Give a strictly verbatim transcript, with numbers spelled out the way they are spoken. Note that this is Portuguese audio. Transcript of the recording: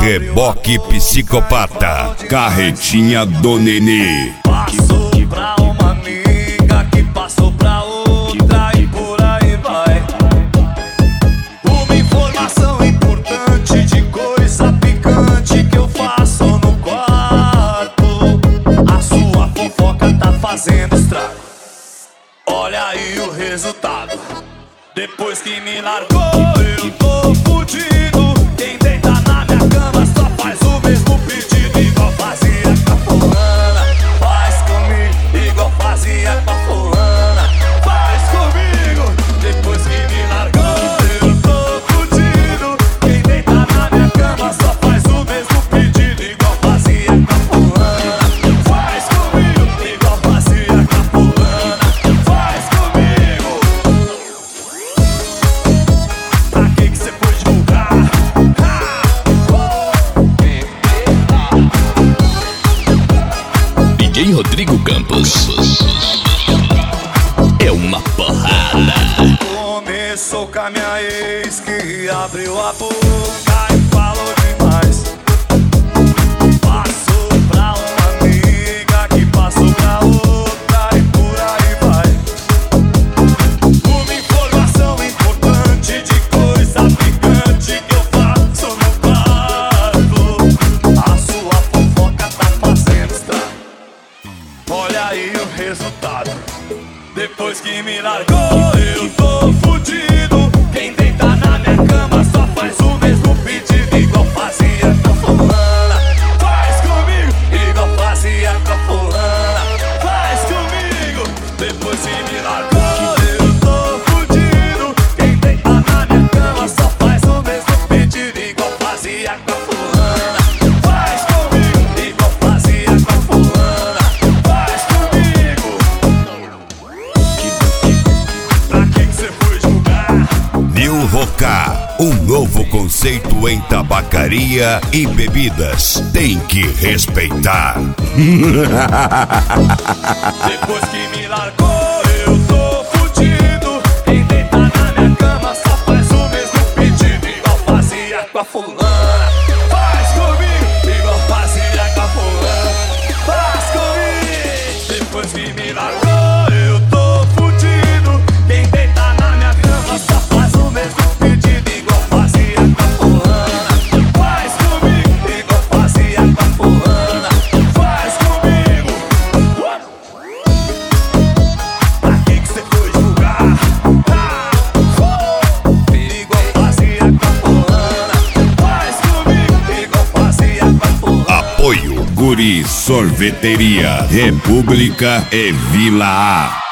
Reboque Psicopata, Carretinha do Nenê. Passou pra uma amiga, que passou pra outra e por aí vai. Uma informação importante de coisa picante que eu faço no quarto. A sua fofoca tá fazendo estrago. Olha aí o resultado. Depois que me largou, eu tô fudido. Quem deita na minha cama só faz o mesmo pedido, igual fazia com a fulana. Faz comigo, igual fazia com a fulana. Faz comigo. Depois que me largou, eu tô fudido. Quem deita na minha cama só faz o mesmo pedido, igual fazia com a fulana. Faz comigo, igual fazia com a fulana. Faz comigo. Pra que que cê foi divulgar? D J Rodrigo Campos é uma porrada. Começou com a minha ex, que abriu a boca e falou demais. Passou pra uma amiga, que passou pra outra e por aí vai. Uma informação importante de coisa picante que eu faço no quarto. A sua fofoca tá fazendo estrago. Olha aí o resultado. Depois que me largou, eu tô fudido. Quem deita na minha cama só faz o mesmo pedido, igual fazia com a fulana. Faz comigo, igual fazia com a fulana. Faz comigo. Depois que me largou, eu tô fudido. Quem deita na minha cama só faz o mesmo pedido, igual fazia com a fulana. Faz comigo, igual fazia com a fulana. Faz comigo. Pra que que cê foi divulgar? New Roca, um novo conceito em tabacaria e bebidas. Tem que respeitar. Depois que me largou, eu tô fudido. Quem deita na minha cama só faz o mesmo pedido, igual fazia com a fulana. Faz comigo, igual fazia com a fulana. Faz comigo. Depois que me largou, eu tô fudido. Quem deita na minha cama só faz o mesmo pedido, igual fazia com a fulana. Faz comigo, igual fazia com a fulana. Faz comigo. Pra que que cê foi divulgar? Igual fazia com a fulana. Faz comigo, igual fazia com a fulana. Apoio Guri Sorveteria, República e Vila A.